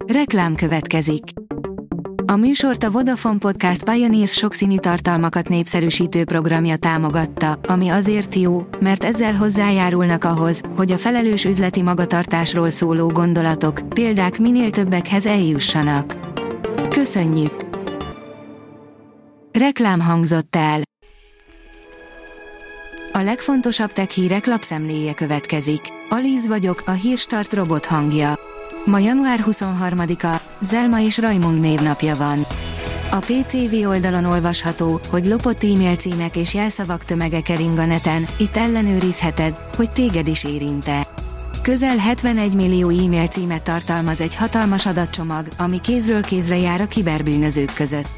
Reklám következik. A műsort a Vodafone Podcast Pioneers sokszínű tartalmakat népszerűsítő programja támogatta, ami azért jó, mert ezzel hozzájárulnak ahhoz, hogy a felelős üzleti magatartásról szóló gondolatok, példák minél többekhez eljussanak. Köszönjük! Reklám hangzott el. A legfontosabb tech hírek lapszemléje következik. Alíz vagyok, a Hírstart robot hangja. Ma január 23-a, Zelma és Rajmund névnapja van. A PCV oldalon olvasható, hogy lopott e-mail címek és jelszavak tömege kering a neten, itt ellenőrizheted, hogy téged is érinte. Közel 71 millió e-mail címet tartalmaz egy hatalmas adatcsomag, ami kézről kézre jár a kiberbűnözők között.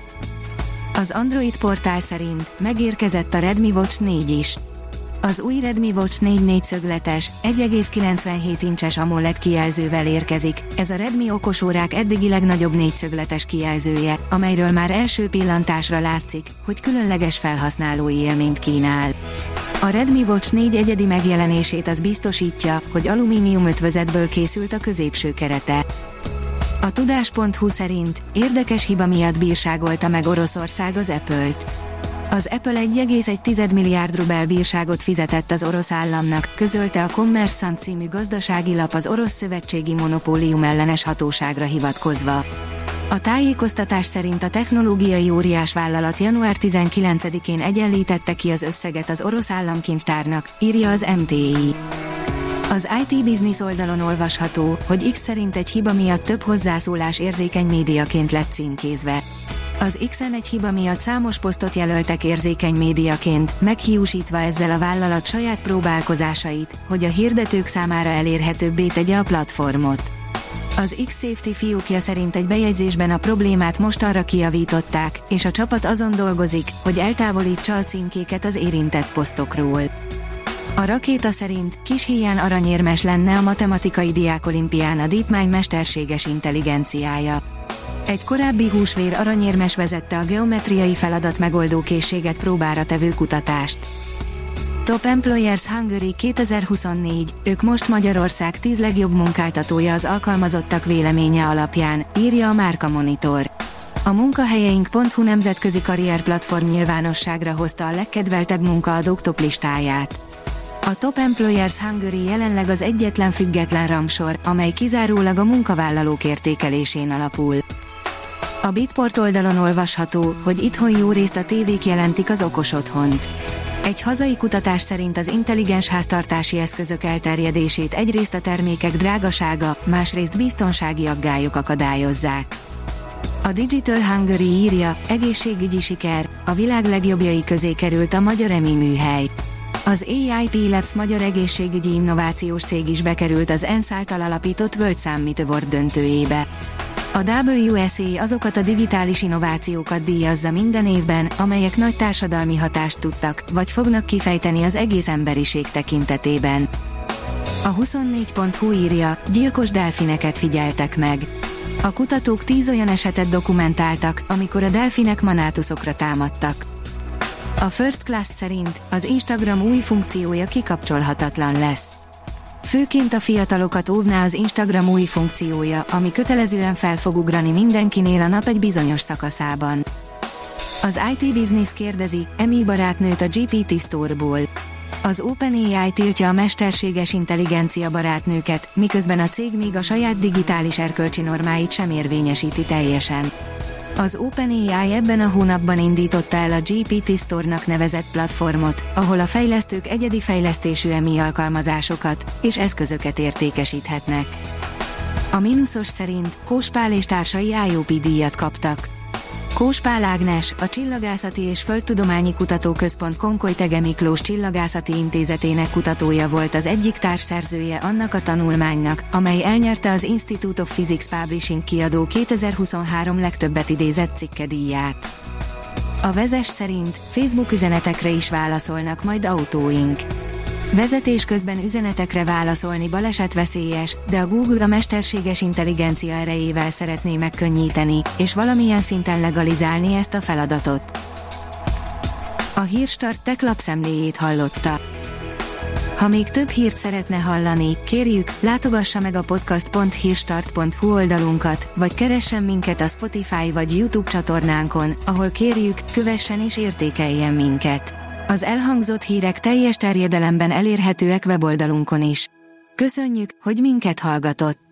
Az Android portál szerint megérkezett a Redmi Watch 4 is. Az új Redmi Watch 4 négyszögletes, 1,97 incses AMOLED kijelzővel érkezik, ez a Redmi okosórák eddigi legnagyobb négyszögletes kijelzője, amelyről már első pillantásra látszik, hogy különleges felhasználói élményt kínál. A Redmi Watch 4 egyedi megjelenését az biztosítja, hogy alumínium ötvözetből készült a középső kerete. A tudás.hu szerint érdekes hiba miatt bírságolta meg Oroszország az Apple-t. Az Apple 1,1 milliárd rubel bírságot fizetett az orosz államnak, közölte a Kommersant című gazdasági lap az orosz szövetségi monopólium ellenes hatóságra hivatkozva. A tájékoztatás szerint a technológiai óriásvállalat január 19-én egyenlítette ki az összeget az orosz államkincstárnak, írja az MTI. Az IT Business oldalon olvasható, hogy X szerint egy hiba miatt több hozzászólás érzékeny médiaként lett címkézve. Az X-en egy hiba miatt számos posztot jelöltek érzékeny médiaként, meghiúsítva ezzel a vállalat saját próbálkozásait, hogy a hirdetők számára elérhetőbbé tegye a platformot. Az X-Safety fiókja szerint egy bejegyzésben a problémát mostanra kijavították, és a csapat azon dolgozik, hogy eltávolítsa a címkéket az érintett posztokról. A rakéta szerint kis híján aranyérmes lenne a matematikai diákolimpián a DeepMind mesterséges intelligenciája. Egy korábbi húsvér aranyérmes vezette a geometriai feladat megoldó készséget próbára tevő kutatást. Top Employers Hungary 2024, ők most Magyarország 10 legjobb munkáltatója az alkalmazottak véleménye alapján, írja a Márka Monitor. A munkahelyeink.hu nemzetközi karrierplatform nyilvánosságra hozta a legkedveltebb munkaadók toplistáját. A Top Employers Hungary jelenleg az egyetlen független rangsor, amely kizárólag a munkavállalók értékelésén alapul. A Bitport oldalon olvasható, hogy itthon jó részt a tévék jelentik az okos otthont. Egy hazai kutatás szerint az intelligens háztartási eszközök elterjedését egyrészt a termékek drágasága, másrészt biztonsági aggályok akadályozzák. A Digital Hungary írja, egészségügyi siker, a világ legjobbjai közé került a magyar EMI műhely. Az AIP Labs magyar egészségügyi innovációs cég is bekerült az ENSZ által alapított World Summit Award döntőjébe. A WSA azokat a digitális innovációkat díjazza minden évben, amelyek nagy társadalmi hatást tudtak, vagy fognak kifejteni az egész emberiség tekintetében. A 24.hu írja, gyilkos delfineket figyeltek meg. A kutatók 10 olyan esetet dokumentáltak, amikor a delfinek manátuszokra támadtak. A First Class szerint az Instagram új funkciója kikapcsolhatatlan lesz. Főként a fiatalokat óvná az Instagram új funkciója, ami kötelezően fel fog ugrani mindenkinél a nap egy bizonyos szakaszában. Az IT Business kérdezi, EMI barátnőt a GPT Store-ból. Az OpenAI tiltja a mesterséges intelligencia barátnőket, miközben a cég még a saját digitális erkölcsi normáit sem érvényesíti teljesen. Az OpenAI ebben a hónapban indította el a GPT Store-nak nevezett platformot, ahol a fejlesztők egyedi fejlesztésű EMI alkalmazásokat és eszközöket értékesíthetnek. A mínuszos szerint Kós Pál és társai IOP díjat kaptak. Kós Pál Ágnes, a Csillagászati és Földtudományi Kutatóközpont Konkoly-Thege Miklós Csillagászati Intézetének kutatója volt az egyik társszerzője annak a tanulmánynak, amely elnyerte az Institute of Physics Publishing kiadó 2023 legtöbbet idézett cikke díját. A Vezes szerint Facebook üzenetekre is válaszolnak majd autóink. Vezetés közben üzenetekre válaszolni balesetveszélyes, de a Google a mesterséges intelligencia erejével szeretné megkönnyíteni, és valamilyen szinten legalizálni ezt a feladatot. A Hírstart Tech lapszemléjét hallotta. Ha még több hírt szeretne hallani, kérjük, látogassa meg a podcast.hírstart.hu oldalunkat, vagy keressen minket a Spotify vagy YouTube csatornánkon, ahol kérjük, kövessen és értékeljen minket. Az elhangzott hírek teljes terjedelemben elérhetőek weboldalunkon is. Köszönjük, hogy minket hallgatott!